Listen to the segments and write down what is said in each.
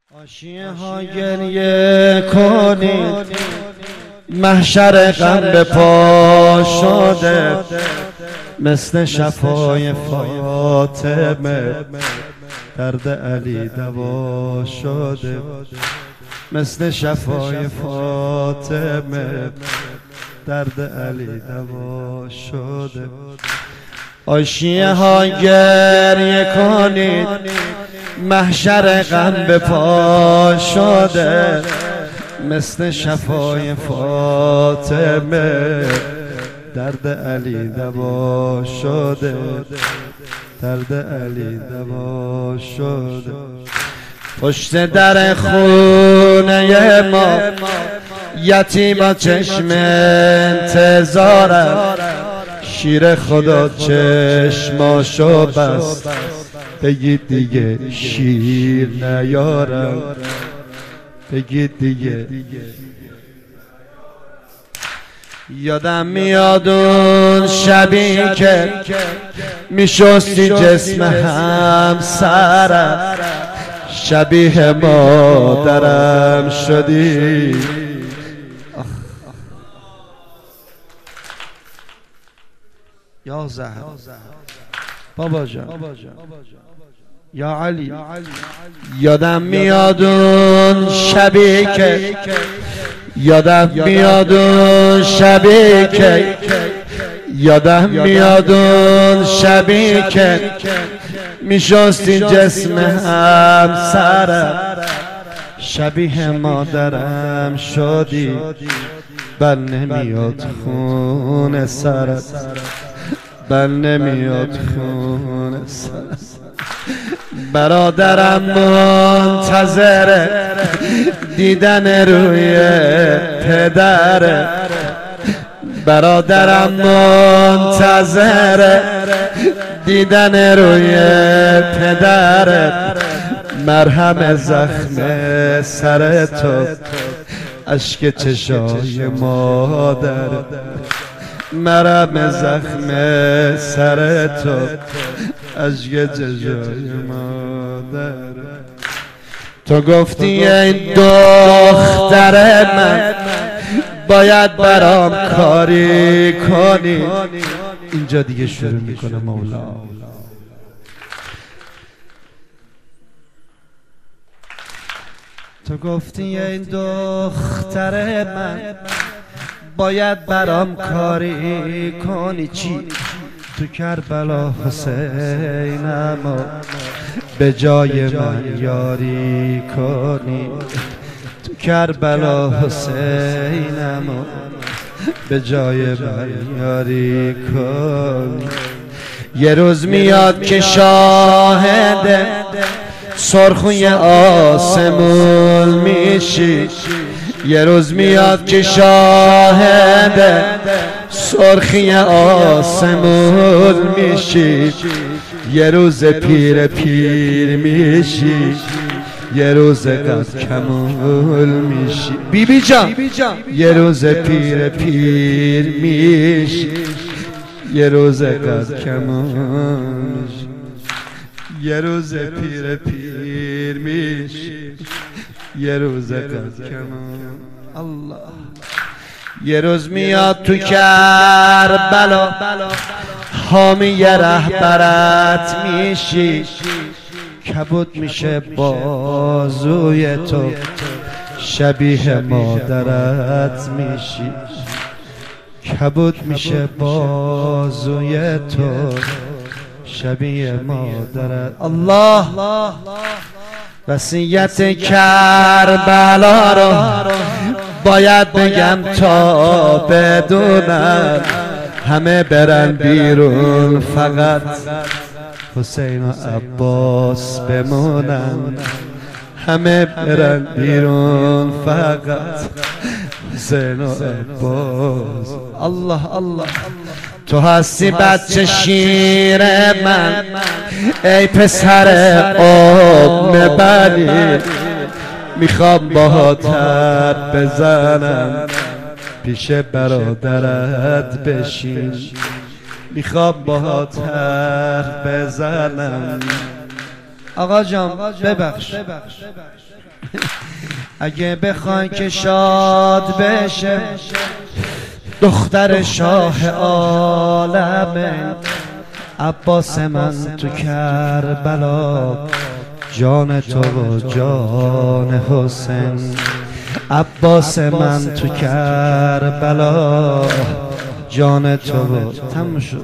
حاشیه ها گریه کنید، محشر غم به پا شده، مثل شفای فاطمه درد علی دوا شده، مثل شفای فاطمه درد علی دوا شده. حاشیه ها گریه کنید، محشر غم به پا شده، مثل شفای فاطمه درد علی دوا شده، درد علی دوا شده. پشت در خونه ما یتیما چشم انتظارم، شیر خدا چشماشو بست، بگید دیگه شیر نیارم، بگید دیگه. یادم میاد اون شبی که میشستی جسم همسرم، شبیه مادرم شدی. یا زهر بابا جان، یا علی. یادم میاد اون شبی که، یادم میاد اون شبی که، یادم میاد اون شبی که میشستی جسم همسرم، شبیه مادرم شدی. بل نمیاد خون سرت، بل نمیاد خون سرت. برادرم منتظر دیدن روی پدره، برادرم منتظر دیدن روی پدره. مرهم زخم سر تو، اشک چشای مادر، مرهم زخم سر تو، اشک چشای مادر. تو گفتی ای دختر من باید برام کاری کنی. اینجا دیگه شروع میکنه مولا. تو گفتی ای دختر من باید برام کاری کنی. چی؟ تو کربلا حسینمو به جای من یاری کنی. تو کربلا حسینمو به جای من یاری کنی. یه روز میاد که شاهد سرخوی آسمون میشی، یه روز میاد که شاهد سرخی آسمون میشی. یه روز پیر پیر میشی، یه روز قد کمول میشی. بیبی جان یه روز پیر پیر میشی، یه روز قد کمول میشی. یه روز پیر پیر میشی، یه روز قد کمول. الله. یه روز میاد تو کربلا حامی رهبرت میشی، کبود میشه بازوی تو، شبیه مادرت میشی. کبود میشه بازوی تو، شبیه مادرت. الله. وصیت کربلا رو باید بگم تا بدونن، همه برن بیرون فقط حسین و عباس بمونن. همه برن بیرون فقط حسین و عباس. الله الله. تو هستی بچه شیر من، ای پسر ام بنی، میخوام باهات حرف بزنم، پیش برادرت بشین. میخوام باهات حرف بزنم، آقا جان ببخش اگه بخوای که شاد بشه دختر شاه عالمه عباس من تو کربلا جان تو و جان حسین عباس من تو کربلا جان تو و تموم شد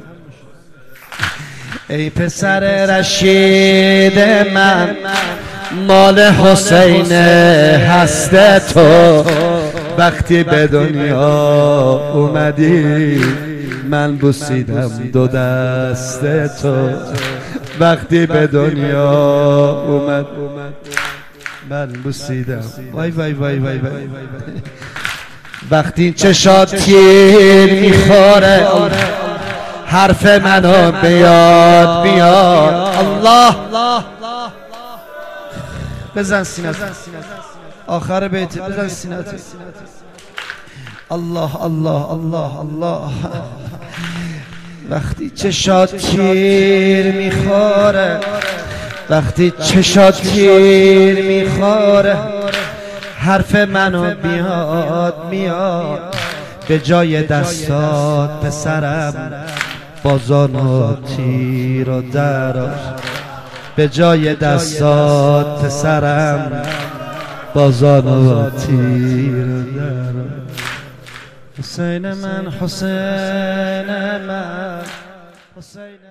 ای پسر رشید من مال حسین هست تو وقتی به دنیا اومدی من بوسیدم دو دست تو وقتی به دنیا اومد من بوسیدم وای وای وای وای وای وقتی چشات تیر میخوره حرف منو بیاد بیاد الله بزن سینت آخر بیت بزن سینت الله الله الله الله وقتی چشات تیر میخوره وقتی چشات تیر میخوره حرف منو بیاد میاد به جای دستات پسرم بازانو تیر و دراز به جای دستات پسرم بازانو تیر و دراز حسین من حسین من حسین